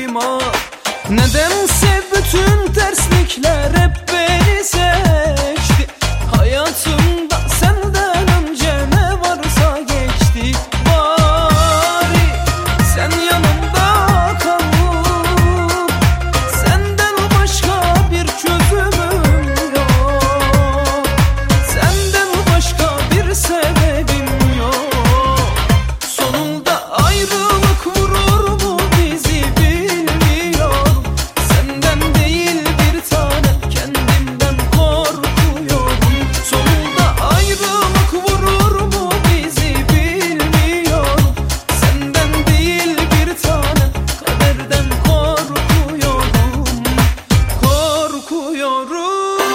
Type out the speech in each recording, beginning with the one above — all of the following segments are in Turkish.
liman. Nedense bütün terslikler hep beni seçti. Hayatımda senden önce ne varsa geçti. Bari sen yanımda kalıp, senden başka bir çözümüm yok. Senden başka bir sebebim yok. Sonunda ayrılık vurur mu bizi bilmiyorum. Senden değil bir tane kendimden korkuyorum. Sonunda ayrılık vurur mu bizi bilmiyorum. Senden değil bir tane kaderden korkuyorum. Korkuyorum.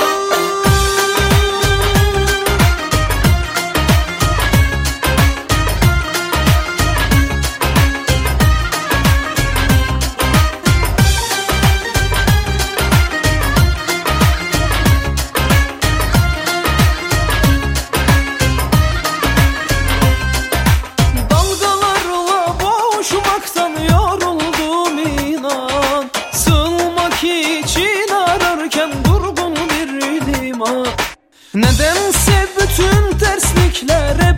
Dalgalarla boğuşmaktan yoruldum inan. Sığınmak için ararken durgun bir liman. Nedense bütün terslikler